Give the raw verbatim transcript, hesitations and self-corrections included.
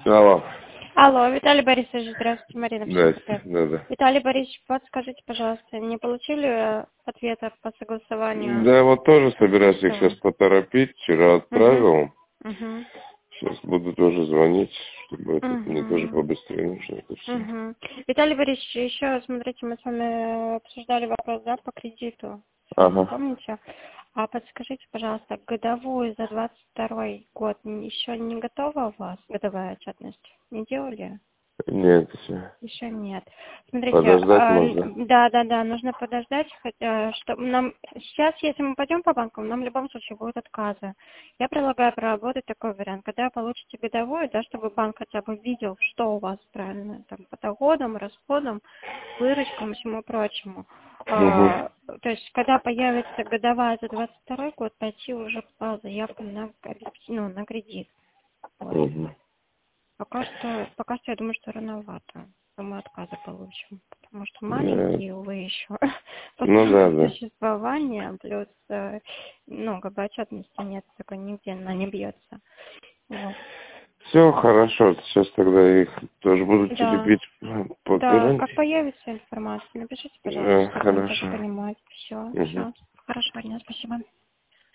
Алло. Алло, Виталий Борисович, здравствуйте, Марина. Здрасте, да, да. Виталий Борисович, подскажите, пожалуйста, не получили ответа по согласованию? Да, вот тоже собираюсь их Что? сейчас поторопить. Вчера отправил. Угу. Сейчас буду тоже звонить, чтобы это Угу. мне тоже побыстрее нужно это все. Угу. Виталий Борисович, еще, смотрите, мы с вами обсуждали вопрос, да, по кредиту. Ага. Помните? А подскажите, пожалуйста, годовую за двадцать второй год еще не готова у вас годовая отчетность? Не делали? Нет, все. Еще нет. Смотрите, Подождать а, можно? да, да, да, нужно подождать, хотя, что нам сейчас, если мы пойдем по банкам, нам в любом случае будут отказы. Я предлагаю проработать такой вариант, когда получите годовую, да, чтобы банк хотя бы видел, что у вас правильно, там, по доходам, расходам, выручкам и всему прочему. А, Угу. то есть, когда появится годовая за двадцать второй год, пойти уже по заявкам на, ну, на кредит. Вот. Угу. Пока что, пока что я думаю, что рановато. Мы отказы получим, потому что Да. маленькие, увы, еще по Ну да, да. существования, плюс, э, ну, как бы отчетности нет, такой нигде она не бьется. Вот. Все хорошо, сейчас тогда их тоже буду Да, теребить по да, гарантии. как появится информация, напишите, пожалуйста, Да, чтобы мы тоже хорошо. понимать. Все, Угу. все. Хорошего дня, спасибо.